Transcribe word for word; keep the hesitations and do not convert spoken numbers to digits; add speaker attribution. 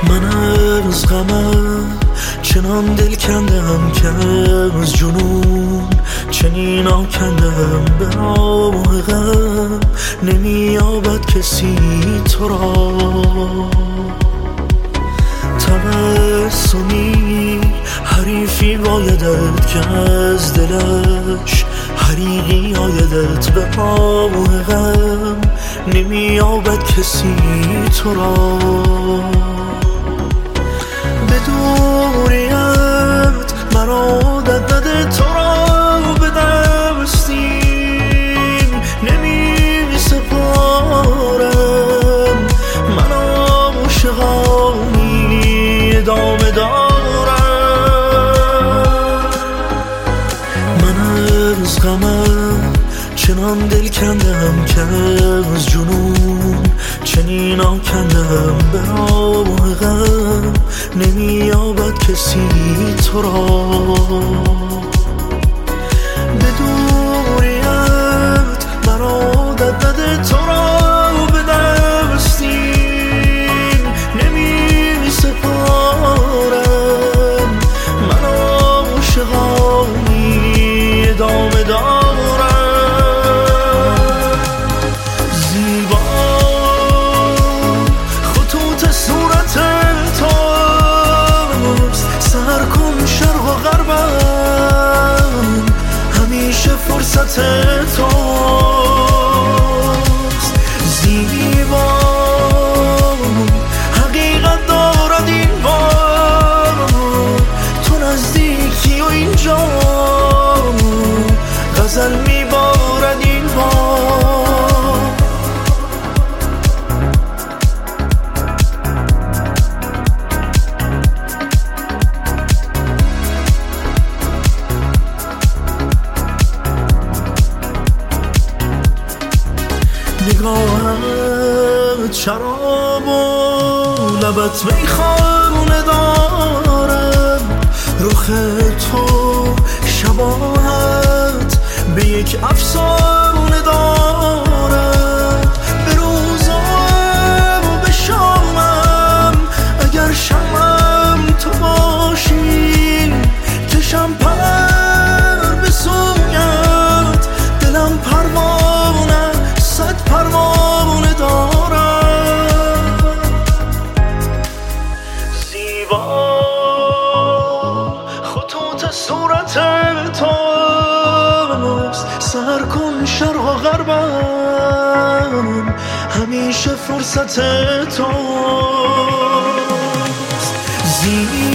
Speaker 1: من از غمم چنان دل کندم که از جنون چنین آکندم، به راه غم نمییابد کسی تو را. تبسمی حریفی بایدت که از دلش حریقی آیدت، به راه غم نمییابد کسی تو را. به دوریت مرا عادت نده، تو را به دستیم نمی سپارم. من عاشقانی ادامه دارم. من از غمم چنان دل کندم که از جنون چنین آکندم، به راه غم نمییابد کسی تو را. به دوریت مرا عادت نده، تو را به دستیم نمی سپارم. من عاشقانی ادامه دارم. فرصت توست زیبا، حقیقت دارد این بار، تو نزدیکی و اینجا غزل میبارد این بار. نگاهت شراب و لبت میخانه دارم، رخ تو شباهت به یک افسانه دارد. به روزم و به شامم اگر شمم تو باشی، کشم پر به سویت، دلم پروانه صد پروانه دارم. زیبا خطوط صورت توست، سر کن شرق و غربم همیشه فرصت توست. زیبا